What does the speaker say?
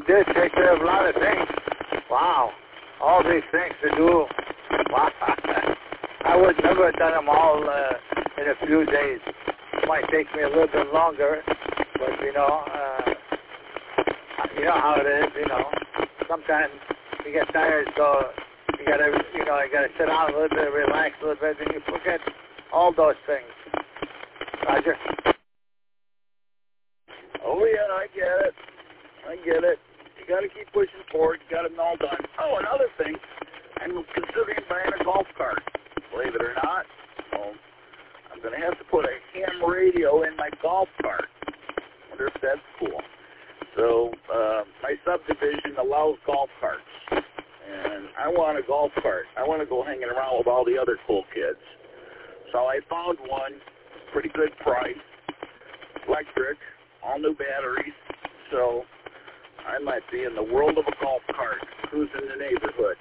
did take care of a lot of things. Wow. All these things to do. Wow. I would never have done them all in a few days. It might take me a little bit longer, but you know how it is, you know. Sometimes you get tired, so you gotta sit down a little bit, relax a little bit, and you forget all those things. Roger? Oh, yeah, I get it. You got to keep pushing forward. You got them all done. Oh, another thing, I'm considering buying a golf cart. Believe it or not, I'm going to have to put a ham radio in my golf cart. Wonder if that's cool. So my subdivision allows golf carts, and I want a golf cart. I want to go hanging around with all the other cool kids. So I found one, pretty good price, electric, all new batteries. So I might be in the world of a golf cart, cruising the neighborhood.